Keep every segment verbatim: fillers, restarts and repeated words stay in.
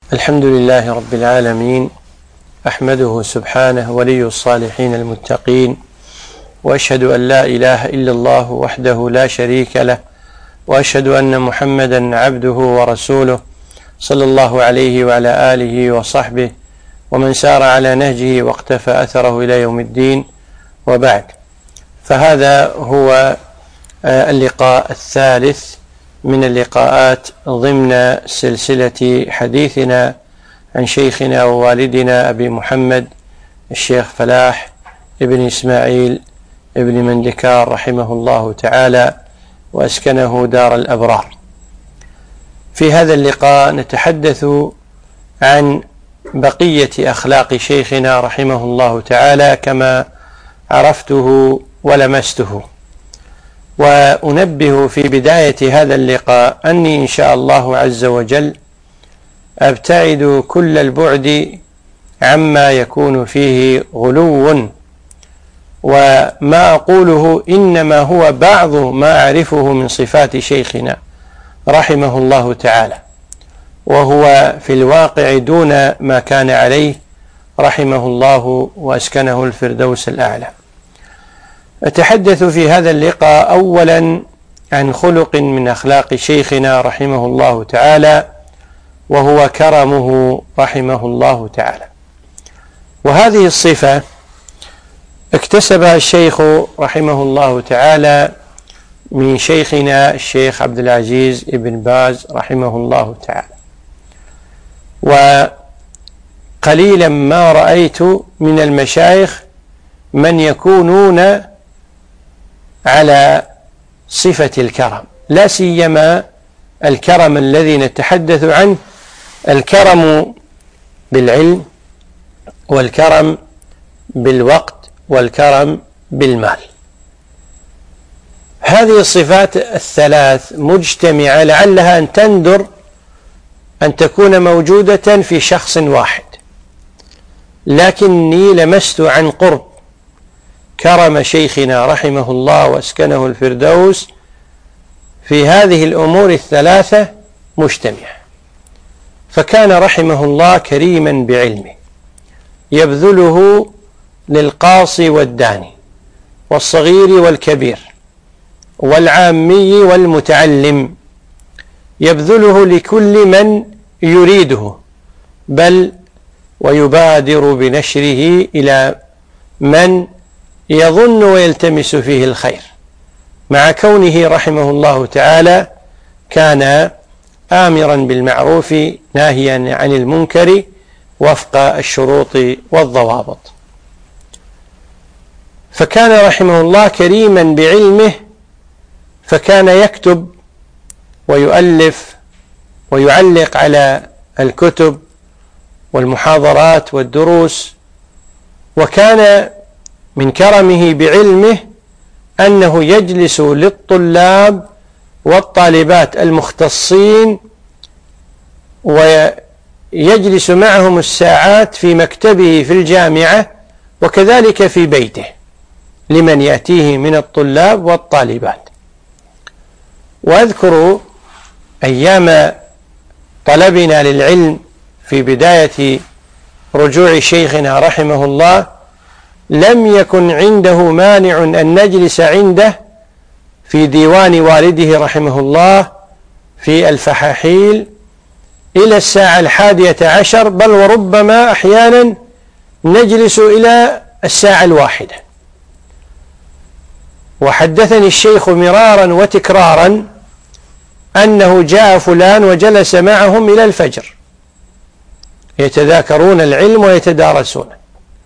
الحمد لله رب العالمين، أحمده سبحانه ولي الصالحين المتقين، وأشهد أن لا إله إلا الله وحده لا شريك له، وأشهد أن محمدا عبده ورسوله صلى الله عليه وعلى آله وصحبه ومن سار على نهجه واقتفى أثره إلى يوم الدين، وبعد. فهذا هو اللقاء الثالث من اللقاءات ضمن سلسلة حديثنا عن شيخنا ووالدنا أبي محمد الشيخ فلاح ابن إسماعيل ابن مندكار رحمه الله تعالى وأسكنه دار الأبرار. في هذا اللقاء نتحدث عن بقية أخلاق شيخنا رحمه الله تعالى كما عرفته ولمسته. وأنبه في بداية هذا اللقاء أني إن شاء الله عز وجل أبتعد كل البعد عما يكون فيه غلو، وما أقوله إنما هو بعض ما أعرفه من صفات شيخنا رحمه الله تعالى، وهو في الواقع دون ما كان عليه رحمه الله وأسكنه الفردوس الأعلى. أتحدث في هذا اللقاء أولا عن خلق من أخلاق شيخنا رحمه الله تعالى، وهو كرمه رحمه الله تعالى. وهذه الصفة اكتسبها الشيخ رحمه الله تعالى من شيخنا الشيخ عبد العزيز ابن باز رحمه الله تعالى. وقليلا ما رأيت من المشايخ من يكونون على صفة الكرم، لا سيما الكرم الذي نتحدث عنه، الكرم بالعلم والكرم بالوقت والكرم بالمال. هذه الصفات الثلاث مجتمعة، لعلها أن تندر أن تكون موجودة في شخص واحد، لكني لمست عن قرب كرم شيخنا رحمه الله واسكنه الفردوس في هذه الأمور الثلاثة مجتمع. فكان رحمه الله كريما بعلمه، يبذله للقاصي والداني والصغير والكبير والعامي والمتعلم، يبذله لكل من يريده، بل ويبادر بنشره إلى من يظن ويلتمس فيه الخير، مع كونه رحمه الله تعالى كان آمرا بالمعروف ناهيا عن المنكر وفق الشروط والضوابط. فكان رحمه الله كريما بعلمه، فكان يكتب ويؤلف ويعلق على الكتب والمحاضرات والدروس. وكان من كرمه بعلمه أنه يجلس للطلاب والطالبات المختصين ويجلس معهم الساعات في مكتبه في الجامعة، وكذلك في بيته لمن يأتيه من الطلاب والطالبات. وأذكر أيام طلبنا للعلم في بداية رجوع شيخنا رحمه الله، لم يكن عنده مانع أن نجلس عنده في ديوان والده رحمه الله في الفحاحيل إلى الساعة الحادية عشر، بل وربما أحيانا نجلس إلى الساعة الواحدة. وحدثني الشيخ مرارا وتكرارا أنه جاء فلان وجلس معهم إلى الفجر يتذاكرون العلم ويتدارسونه.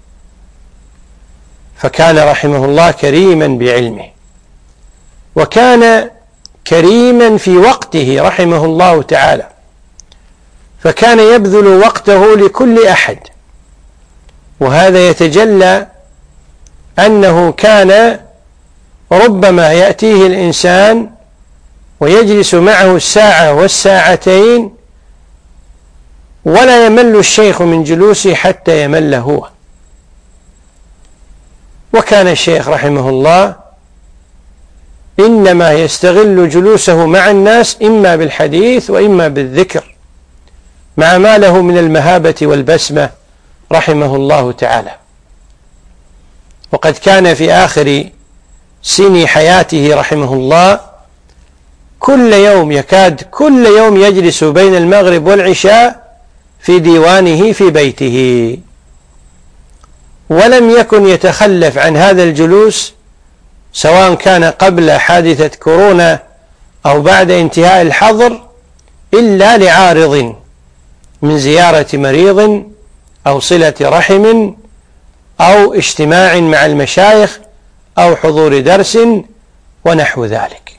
فكان رحمه الله كريما بعلمه، وكان كريما في وقته رحمه الله تعالى، فكان يبذل وقته لكل أحد. وهذا يتجلى أنه كان ربما يأتيه الإنسان ويجلس معه الساعة والساعتين ولا يمل الشيخ من جلوسه حتى يمل هو. وكان الشيخ رحمه الله إنما يستغل جلوسه مع الناس إما بالحديث وإما بالذكر، مع ما له من المهابة والبسمة رحمه الله تعالى. وقد كان في آخر سن حياته رحمه الله كل يوم يكاد كل يوم يجلس بين المغرب والعشاء في ديوانه في بيته، ولم يكن يتخلف عن هذا الجلوس سواء كان قبل حادثة كورونا أو بعد انتهاء الحظر إلا لعارض من زيارة مريض أو صلة رحم أو اجتماع مع المشايخ أو حضور درس ونحو ذلك.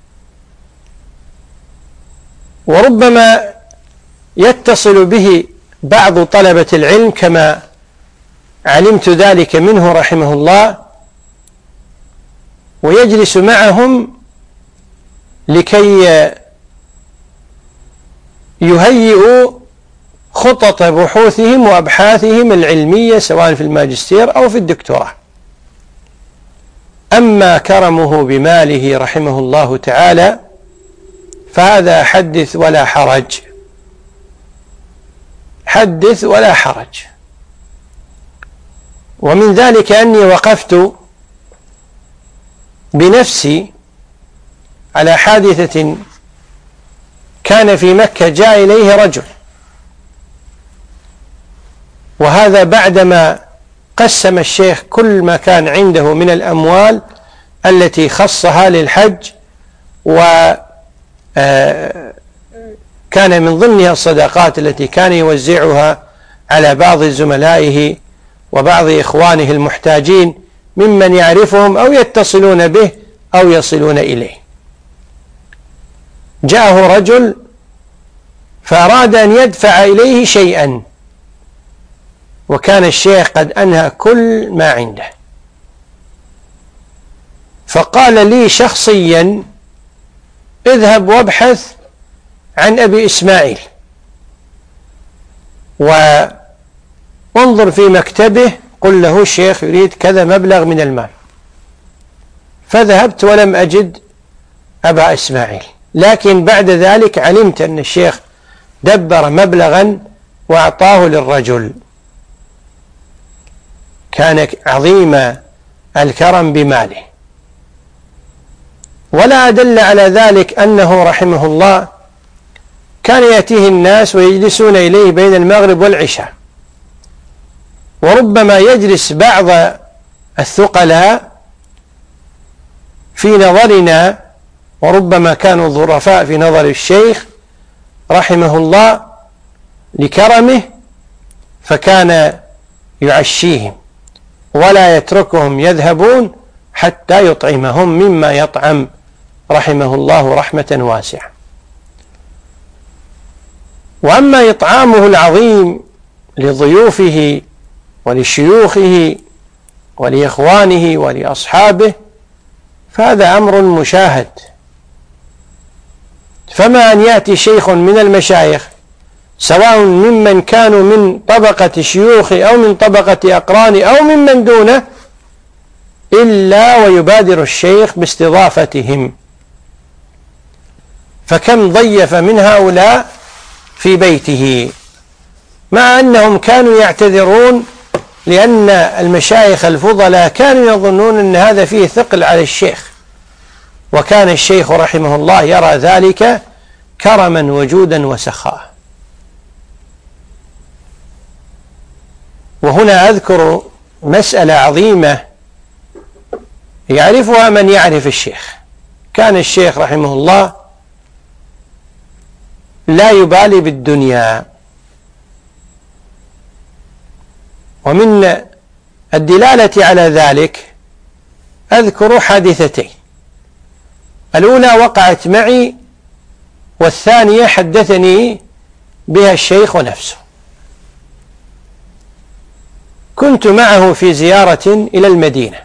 وربما يتصل به بعض طلبة العلم كما علمت ذلك منه رحمه الله، ويجلس معهم لكي يهيئوا خطط بحوثهم وأبحاثهم العلمية سواء في الماجستير أو في الدكتوراه. أما كرمه بماله رحمه الله تعالى فهذا حدث ولا حرج، حدث ولا حرج. ومن ذلك أني وقفت بنفسي على حادثة كان في مكة جاء إليه رجل، وهذا بعدما قسم الشيخ كل ما كان عنده من الأموال التي خصها للحج، وكان من ضمنها الصدقات التي كان يوزعها على بعض زملائه وبعض إخوانه المحتاجين ممن يعرفهم أو يتصلون به أو يصلون إليه. جاءه رجل فأراد أن يدفع إليه شيئا، وكان الشيخ قد أنهى كل ما عنده، فقال لي شخصيا اذهب وابحث عن أبي إسماعيل وانظر في مكتبه قل له الشيخ يريد كذا مبلغ من المال. فذهبت ولم أجد أبا إسماعيل، لكن بعد ذلك علمت أن الشيخ دبر مبلغا وأعطاه للرجل. كان عظيم الكرم بماله. ولا أدل على ذلك أنه رحمه الله كان يأتيه الناس ويجلسون إليه بين المغرب والعشاء، وربما يجلس بعض الثقلاء في نظرنا، وربما كانوا ظرفاء في نظر الشيخ رحمه الله لكرمه، فكان يعشيهم ولا يتركهم يذهبون حتى يطعمهم مما يطعم رحمه الله رحمة واسعة. وأما إطعامه العظيم لضيوفه ولشيوخه ولإخوانه ولأصحابه فهذا أمر مشاهد. فما أن يأتي شيخ من المشايخ سواء ممن كانوا من طبقة شيوخه أو من طبقة أقرانه أو ممن دونه إلا ويبادر الشيخ باستضافتهم. فكم ضيف من هؤلاء في بيته، مع أنهم كانوا يعتذرون لأن المشايخ الفضلاء كانوا يظنون أن هذا فيه ثقل على الشيخ، وكان الشيخ رحمه الله يرى ذلك كرما وجودا وسخاء. وهنا أذكر مسألة عظيمة يعرفها من يعرف الشيخ. كان الشيخ رحمه الله لا يبالي بالدنيا، ومن الدلالة على ذلك أذكر حادثتين. الأولى وقعت معي، والثانية حدثني بها الشيخ نفسه. كنت معه في زيارة إلى المدينة،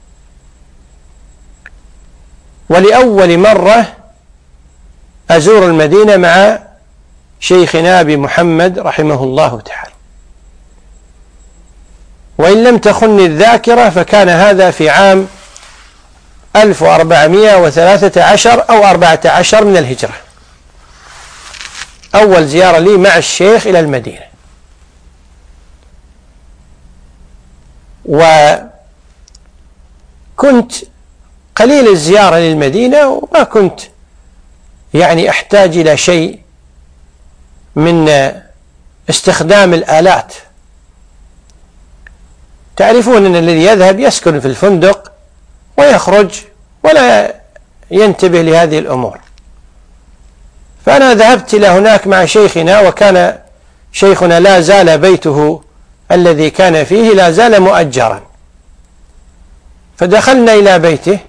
ولأول مرة أزور المدينة مع شيخنا أبي محمد رحمه الله تعالى، وإن لم تخني الذاكرة فكان هذا في عام ألف وأربعمائة وثلاثة عشر أو أربعة عشر من الهجرة أول زيارة لي مع الشيخ إلى المدينة، وكنت قليل الزيارة للمدينة وما كنت يعني أحتاج إلى شيء من استخدام الآلات. تعرفون أن الذي يذهب يسكن في الفندق ويخرج ولا ينتبه لهذه الأمور. فأنا ذهبت إلى هناك مع شيخنا، وكان شيخنا لا زال بيته الذي كان فيه لا زال مؤجرا، فدخلنا إلى بيته،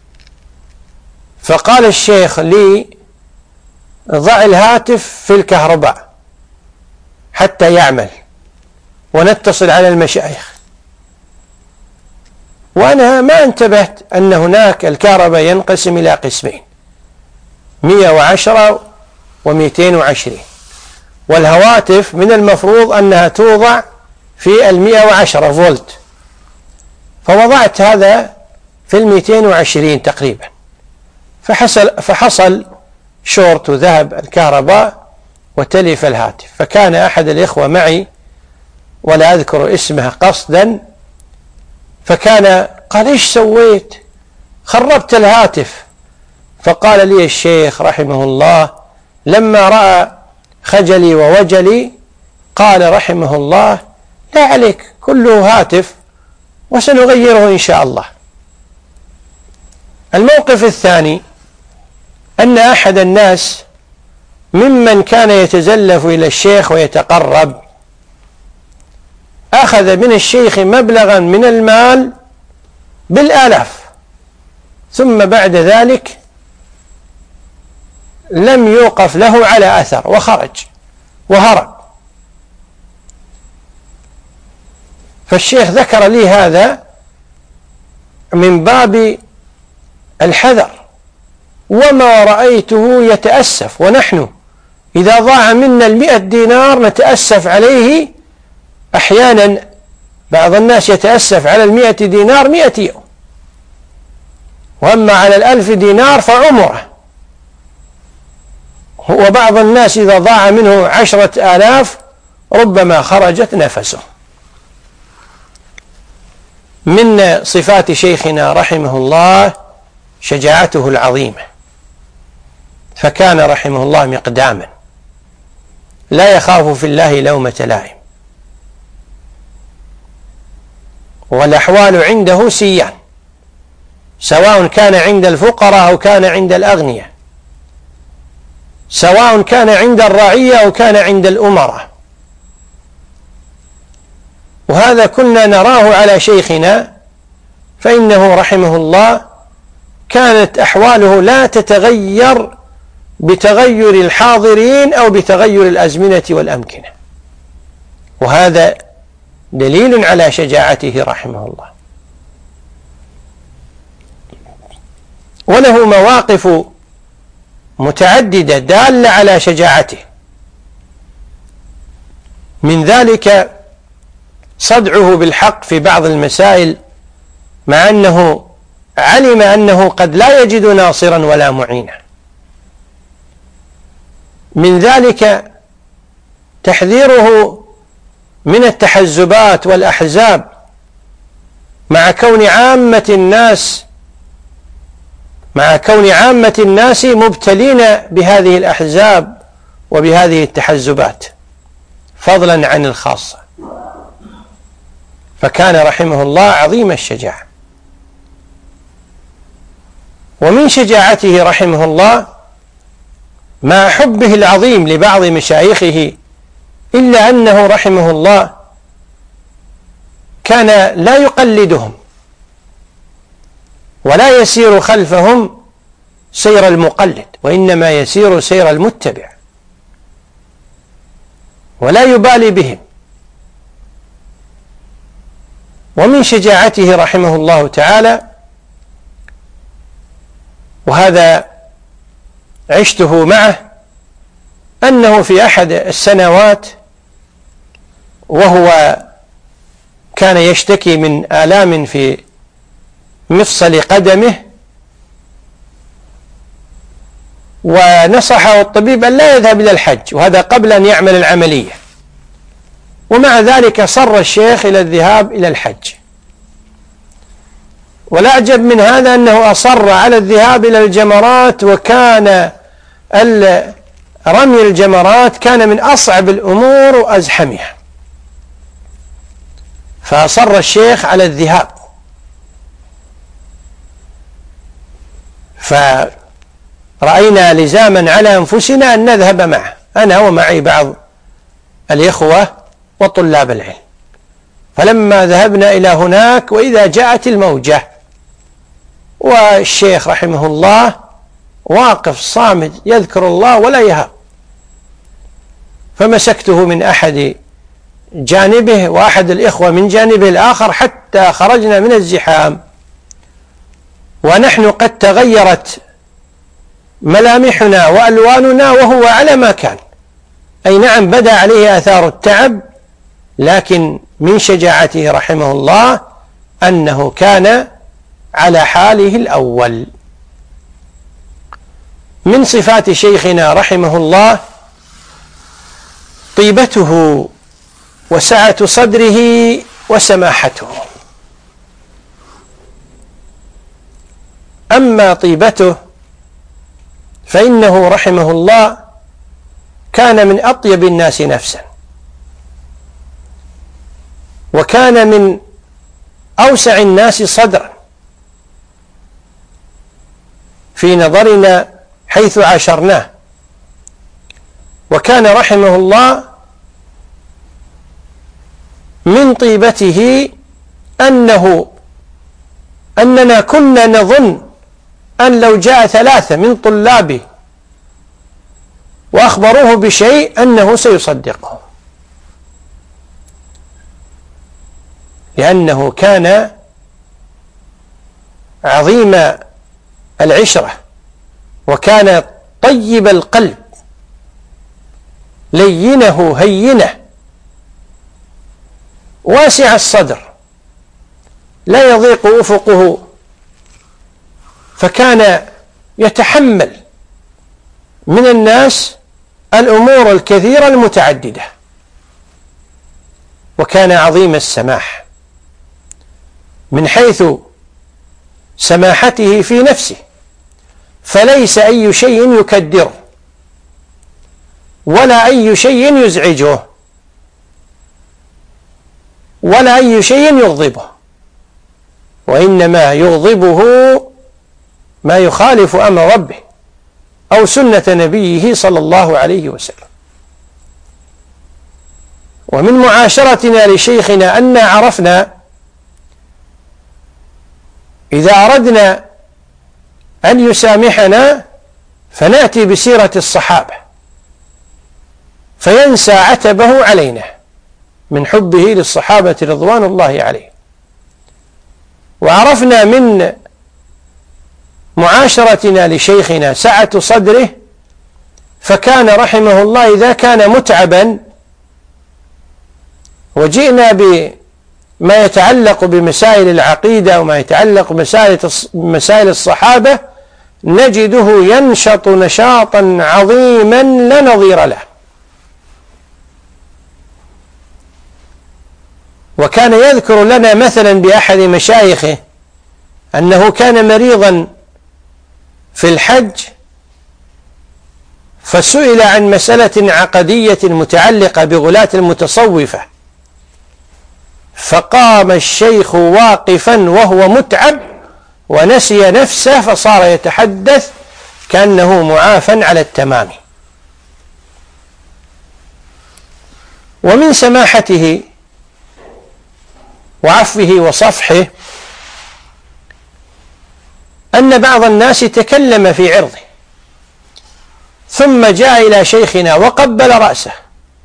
فقال الشيخ لي: ضع الهاتف في الكهرباء حتى يعمل ونتصل على المشايخ. وأنا ما انتبهت أن هناك الكهرباء ينقسم إلى قسمين، مئة وعشرة ومئتين وعشرين، والهواتف من المفروض أنها توضع في المئة وعشرة فولت، فوضعت هذا في المئتين وعشرين تقريبا، فحصل, فحصل شورت وذهب الكهرباء وتلف الهاتف. فكان أحد الإخوة معي ولا أذكر اسمه قصدا، فكان قال: إيش سويت؟ خربت الهاتف. فقال لي الشيخ رحمه الله لما رأى خجلي ووجلي قال رحمه الله: لا عليك، كله هاتف وسنغيره إن شاء الله. الموقف الثاني أن أحد الناس ممن كان يتزلف إلى الشيخ ويتقرب أخذ من الشيخ مبلغا من المال بالآلاف، ثم بعد ذلك لم يوقف له على أثر وخرج وهرب. فالشيخ ذكر لي هذا من باب الحذر، وما رأيته يتأسف، ونحن إذا ضاع منا المئة دينار نتأسف عليه أحيانا. بعض الناس يتأسف على المئة دينار مئة يوم، وأما على الألف دينار فعمره. وبعض الناس إذا ضاع منه عشرة آلاف ربما خرجت نفسه. من صفات شيخنا رحمه الله شجاعته العظيمة، فكان رحمه الله مقداما لا يخاف في الله لومة لائم، والأحوال عنده سيان، سواء كان عند الفقراء أو كان عند الأغنياء، سواء كان عند الرعية أو كان عند الأمراء. وهذا كنا نراه على شيخنا، فإنه رحمه الله كانت أحواله لا تتغير بتغير الحاضرين أو بتغير الأزمنة والأمكنة، وهذا دليل على شجاعته رحمه الله. وله مواقف متعددة دالة على شجاعته، من ذلك صدعه بالحق في بعض المسائل مع أنه علم أنه قد لا يجد ناصرا ولا معينا. من ذلك تحذيره من التحزبات والأحزاب مع كون عامة الناس مع كون عامة الناس مبتلين بهذه الأحزاب وبهذه التحزبات فضلا عن الخاصة. فكان رحمه الله عظيم الشجاعة. ومن شجاعته رحمه الله مع حبه العظيم لبعض مشايخه، إلا أنه رحمه الله كان لا يقلدهم ولا يسير خلفهم سير المقلد، وإنما يسير سير المتبع ولا يبالي بهم. ومن شجاعته رحمه الله تعالى، وهذا عشته معه، أنه في أحد السنوات وهو كان يشتكي من آلام في مفصل قدمه، ونصحه الطبيب أن لا يذهب إلى الحج، وهذا قبل أن يعمل العملية، ومع ذلك صر الشيخ إلى الذهاب إلى الحج. والأعجب من هذا أنه أصر على الذهاب إلى الجمرات، وكان رمي الجمرات كان من أصعب الأمور وأزحمها، فأصر الشيخ على الذهاب. فرأينا لزاما على أنفسنا أن نذهب معه، أنا ومعي بعض الإخوة وطلاب العلم. فلما ذهبنا إلى هناك وإذا جاءت الموجة، والشيخ رحمه الله واقف صامت يذكر الله ولا يهاب، فمسكته من أحد جانبه وأحد الإخوة من جانبه الآخر حتى خرجنا من الزحام، ونحن قد تغيرت ملامحنا وألواننا وهو على ما كان. أي نعم بدأ عليه آثار التعب، لكن من شجاعته رحمه الله أنه كان على حاله الأول. من صفات شيخنا رحمه الله طيبته وسعة صدره وسماحته. أما طيبته فإنه رحمه الله كان من أطيب الناس نفسا، وكان من أوسع الناس صدرا في نظرنا حيث عاشرناه. وكان رحمه الله من طيبته أنه أننا كنا نظن أن لو جاء ثلاثة من طلابه وأخبروه بشيء أنه سيصدقه، لأنه كان عظيم العشرة، وكان طيب القلب لينه هينه واسع الصدر، لا يضيق أفقه، فكان يتحمل من الناس الأمور الكثيرة المتعددة. وكان عظيم السماح من حيث سماحته في نفسه، فليس أي شيء يكدره ولا أي شيء يزعجه ولا أي شيء يغضبه، وإنما يغضبه ما يخالف أمر ربه أو سنة نبيه صلى الله عليه وسلم. ومن معاشرتنا لشيخنا أن عرفنا إذا أردنا أن يسامحنا فنأتي بسيرة الصحابة فينسى عتبه علينا من حبه للصحابة رضوان الله عليه. وعرفنا من معاشرتنا لشيخنا سعة صدره، فكان رحمه الله إذا كان متعبا وجئنا بما يتعلق بمسائل العقيدة وما يتعلق بمسائل الصحابة نجده ينشط نشاطا عظيما لا نظير له. وكان يذكر لنا مثلا بأحد مشايخه أنه كان مريضا في الحج، فسئل عن مسألة عقدية متعلقة بغلاة المتصوفة، فقام الشيخ واقفا وهو متعب ونسي نفسه فصار يتحدث كأنه معافى على التمام. ومن سماحته وعفوه وصفحه أن بعض الناس تكلم في عرضه ثم جاء إلى شيخنا وقبل رأسه،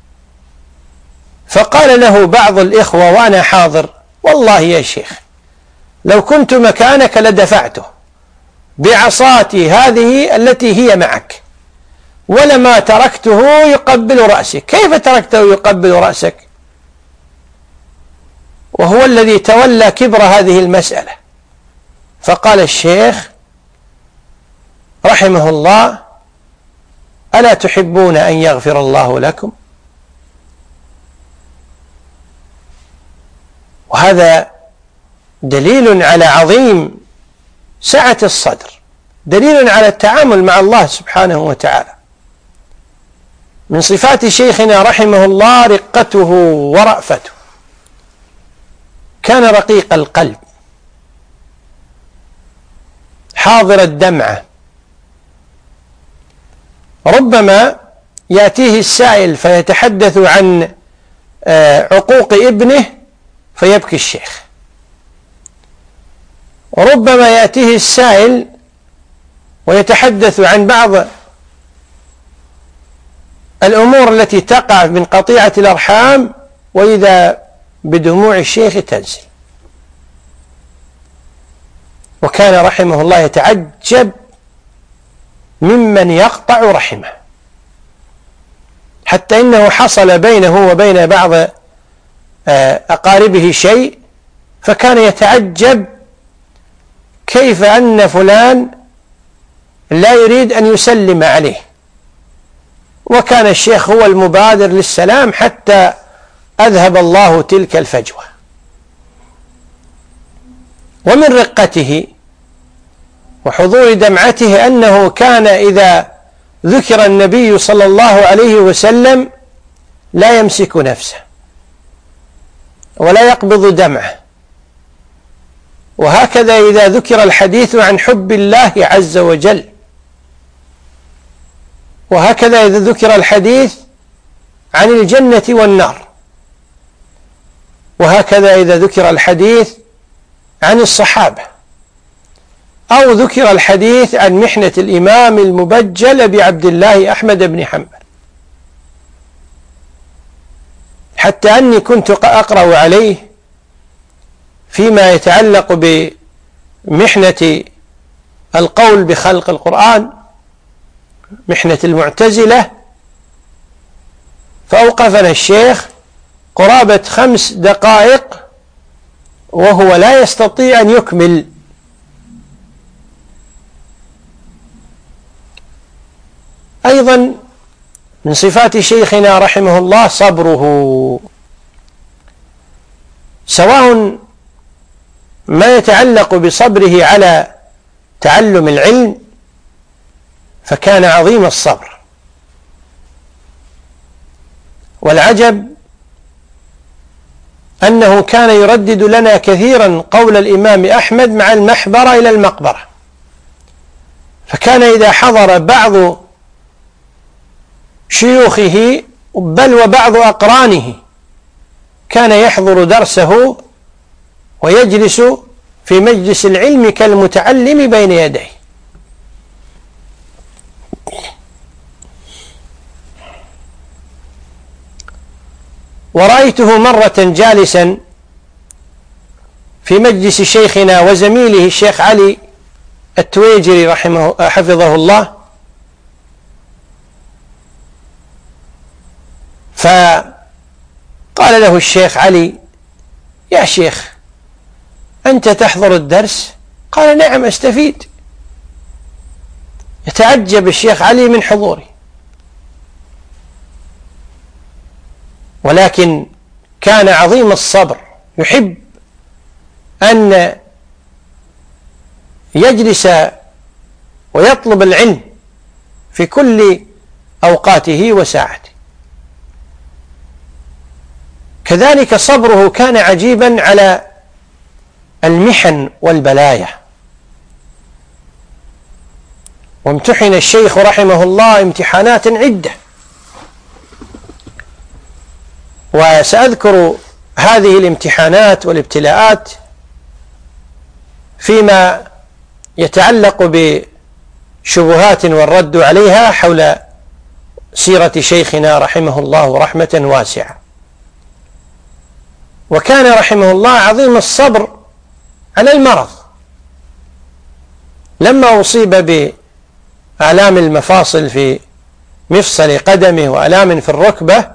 فقال له بعض الإخوة وأنا حاضر: والله يا شيخ لو كنت مكانك لدفعته بعصاتي هذه التي هي معك ولما تركته يقبل رأسك. كيف تركته يقبل رأسك وهو الذي تولى كبر هذه المسألة؟ فقال الشيخ رحمه الله: ألا تحبون أن يغفر الله لكم؟ وهذا دليل على عظيم سعة الصدر، دليل على التعامل مع الله سبحانه وتعالى. من صفات شيخنا رحمه الله رقته ورأفته، كان رقيق القلب حاضر الدمعة. ربما يأتيه السائل فيتحدث عن عقوق ابنه فيبكي الشيخ، وربما يأتيه السائل ويتحدث عن بعض الأمور التي تقع من قطيعة الأرحام وإذا بدموع الشيخ تنزل. وكان رحمه الله يتعجب ممن يقطع رحمه، حتى إنه حصل بينه وبين بعض أقاربه شيء، فكان يتعجب كيف أن فلان لا يريد أن يسلم عليه، وكان الشيخ هو المبادر للسلام حتى أذهب الله تلك الفجوة. ومن رقته وحضور دمعته أنه كان إذا ذكر النبي صلى الله عليه وسلم لا يمسك نفسه ولا يقبض دمعه، وهكذا إذا ذكر الحديث عن حب الله عز وجل، وهكذا إذا ذكر الحديث عن الجنة والنار، وهكذا إذا ذكر الحديث عن الصحابة، أو ذكر الحديث عن محنة الإمام المبجل أبي عبد الله أحمد بن حنبل. حتى أني كنت أقرأ عليه فيما يتعلق بمحنة القول بخلق القرآن، محنة المعتزلة، فأوقفنا الشيخ قرابة خمس دقائق وهو لا يستطيع أن يكمل. أيضا من صفات شيخنا رحمه الله صبره، سواء ما يتعلق بصبره على تعلم العلم فكان عظيم الصبر. والعجب أنه كان يردد لنا كثيرا قول الإمام أحمد مع المحبرة إلى المقبرة، فكان إذا حضر بعض شيوخه بل وبعض أقرانه كان يحضر درسه ويجلس في مجلس العلم كالمتعلم بين يديه. ورأيته مرة جالسا في مجلس شيخنا وزميله الشيخ علي التويجري رحمه حفظه الله، فقال له الشيخ علي: يا شيخ أنت تحضر الدرس؟ قال: نعم أستفيد. يتعجب الشيخ علي من حضوري، ولكن كان عظيم الصبر، يحب أن يجلس ويطلب العلم في كل أوقاته وساعته. كذلك صبره كان عجيبا على المحن والبلايا. وامتحن الشيخ رحمه الله امتحانات عدة، وسأذكر هذه الامتحانات والابتلاءات فيما يتعلق بشبهات والرد عليها حول سيرة شيخنا رحمه الله رحمة واسعة. وكان رحمه الله عظيم الصبر على المرض، لما أصيب بآلام المفاصل في مفصل قدمه وآلام في الركبة،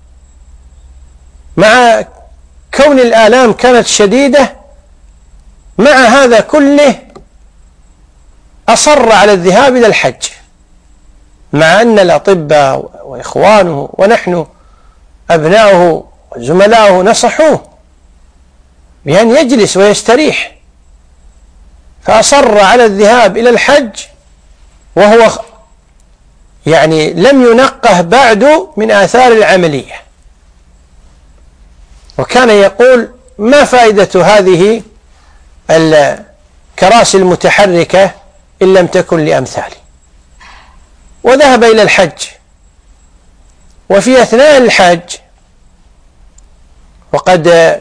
مع كون الآلام كانت شديدة، مع هذا كله أصر على الذهاب إلى الحج مع أن الأطباء وإخوانه ونحن أبناؤه وزملاؤه نصحوه بأن يجلس ويستريح، فأصر على الذهاب إلى الحج وهو يعني لم ينقه بعد من آثار العملية، وكان يقول: ما فائدة هذه الكراسي المتحركة إن لم تكن لأمثالي. وذهب إلى الحج، وفي أثناء الحج وقد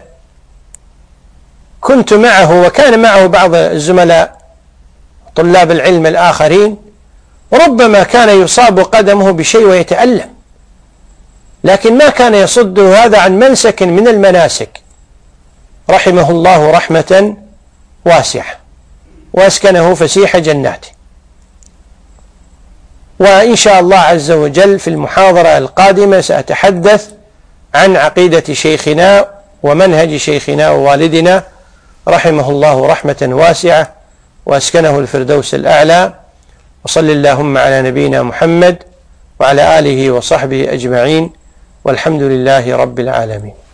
كنت معه وكان معه بعض الزملاء طلاب العلم الآخرين، ربما كان يصاب قدمه بشيء ويتألم، لكن ما كان يصده هذا عن منسك من المناسك، رحمه الله رحمة واسعة وأسكنه فسيح جناته. وإن شاء الله عز وجل في المحاضرة القادمة سأتحدث عن عقيدة شيخنا ومنهج شيخنا ووالدنا رحمه الله رحمة واسعة وأسكنه الفردوس الأعلى. وصل اللهم على نبينا محمد وعلى آله وصحبه أجمعين، والحمد لله رب العالمين.